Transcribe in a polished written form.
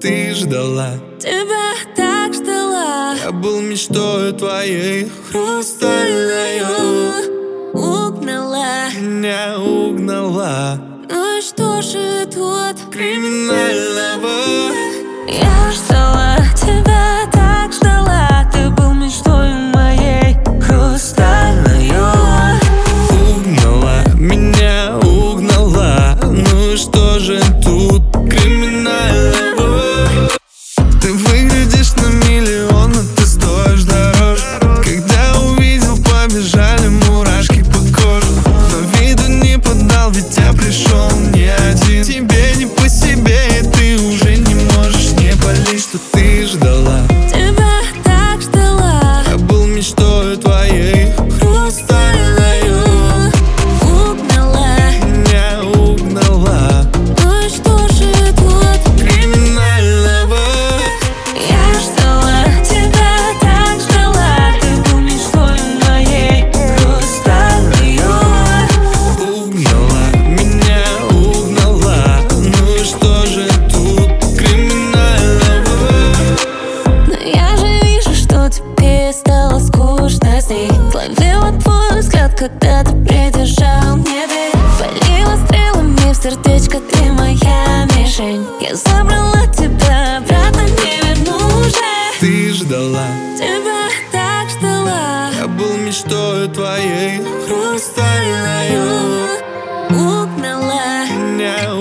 ты ждала. Тебя так ждала. Я был мечтой твоей хрустальной. Угнала, Меня угнала. ну и что же тут Криминального? Я ждала, тебя так ждала. Ты был мечтой моей хрустальною. Угнала, меня угнала. Ну и что же тут криминального? Ты выглядишь на миллион, но ты стоишь дороже. Когда увидел, побежали мурашки по коже. Но виду не подал, ведь я пришел не один. Тебе не по себе, и ты уже не можешь не болеть, что ты ждала. Тебя так ждала. Я был мечтой твоей хрустальною. Угнала, Меня угнала. ну и что же тут Криминального? Я ждала, тебя так ждала. Ты был мечтой моей хрустальною. Угнала, меня угнала. Ну и что же тут криминального? Но я же вижу, что тебе стало скучно с ней. Словила твой взгляд, когда ты придержал мне дверь. Полила стрелами в сердечко, ты моя мишень. Я забрала тебя, обратно не верну уже. Ты ждала. Тебя так ждала. Я был мечтой твоей хрустальною. Угнала, Меня